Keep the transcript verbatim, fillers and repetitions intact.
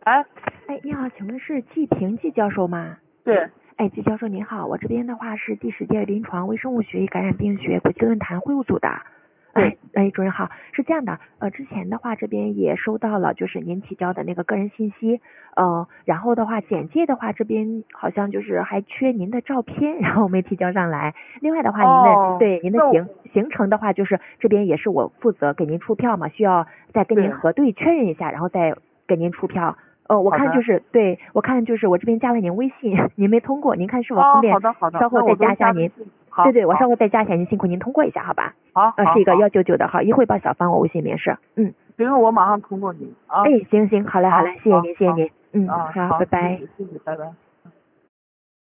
哎， 哎，你好，请问是季平季教授吗？ 对， 哎，季教授您好，我这边的话是第十届临床微生物学与感染病学国际论坛会务组的。哎哎，主任好，是这样的，呃，之前的话这边也收到了，就是您提交的那个个人信息，呃，然后的话简介的话这边好像就是还缺您的照片，然后没提交上来。另外的话，您的、 哦、 对您的行行程的话，就是这边也是我负责给您出票嘛，需要再跟您核对确认一下，然后再给您出票。呃，我看就是对，我看就是我这边加了您微信，您没通过，您看是否方便？ 哦，好的好的， 稍后再加一下您。对对，我稍后再加一下您，辛苦您通过一下，好吧？ 好， 呃，是一个幺九九的号，一会报小芳，我微信联系。嗯， 行，我马上通过你啊。 哎，行行，好嘞好嘞，谢谢您谢谢您。嗯， 啊， 好，拜拜。 谢谢谢谢，拜拜。